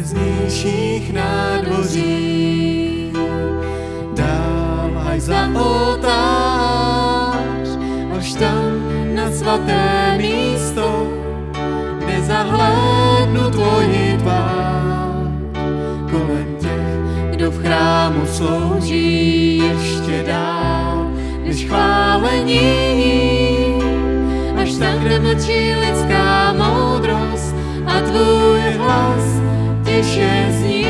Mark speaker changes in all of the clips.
Speaker 1: nejtěsnějších nádvoří. Dál až za oltář, až tam na svaté místo, kde zahlédnu tvoji tvář. Kolem těch, kdo v chrámu slouží, ještě dál než chválení. Až tam, kde mlčí lidská moudrost a tvůj hlas tiše zní.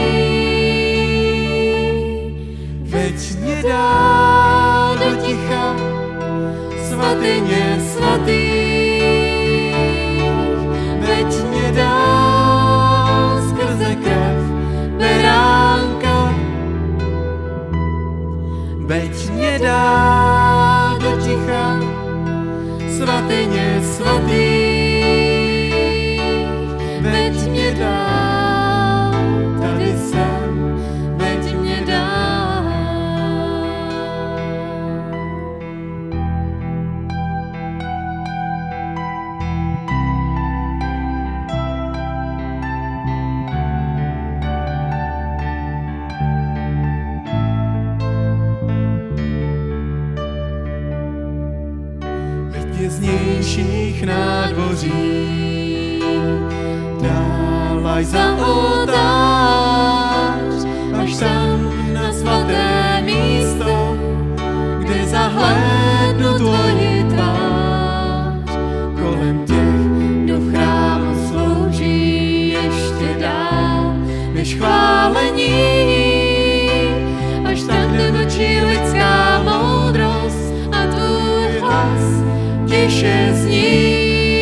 Speaker 1: Veď mě dál do ticha, svatyně svatých. Veď mě dál skrze krev beránka. Veď mě dál do ticha, svatyně svatých. Veď mě dál, tady jsem, veď mě dál. Nejtěsnějších nádvoří, dál až za oltář, až tam na svaté místo, kde zahlédnu tvoji tvář. Kolem těch, kdo v chrámu slouží, ještě dál než chválení. Až tam, kde mlčí lidská moudrost a tvůj hlas tiše zní.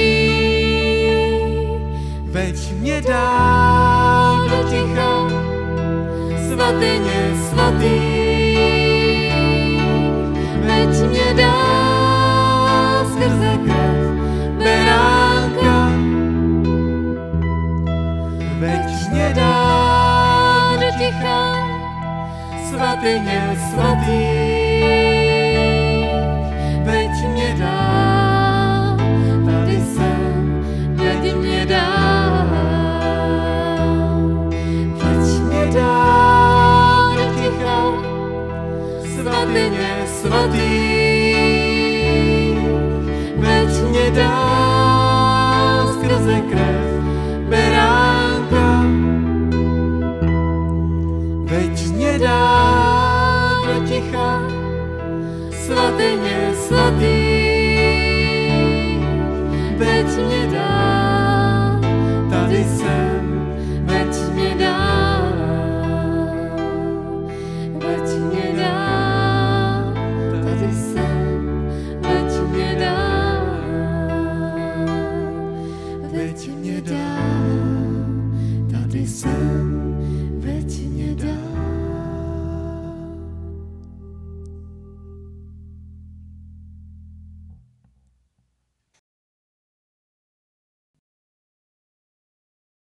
Speaker 1: Veď mě dál do ticha, svatyně svatých. Veď mě dál skrze krev beránka. Veď mě dál do ticha, svatyně svatých. Veď mě dál, tady jsem, veď mě dál. Veď mě dál do ticha, svatyně svatých. Veď mě dál skrze krev beránka. Veď mě dál do ticha, svatyně svatých.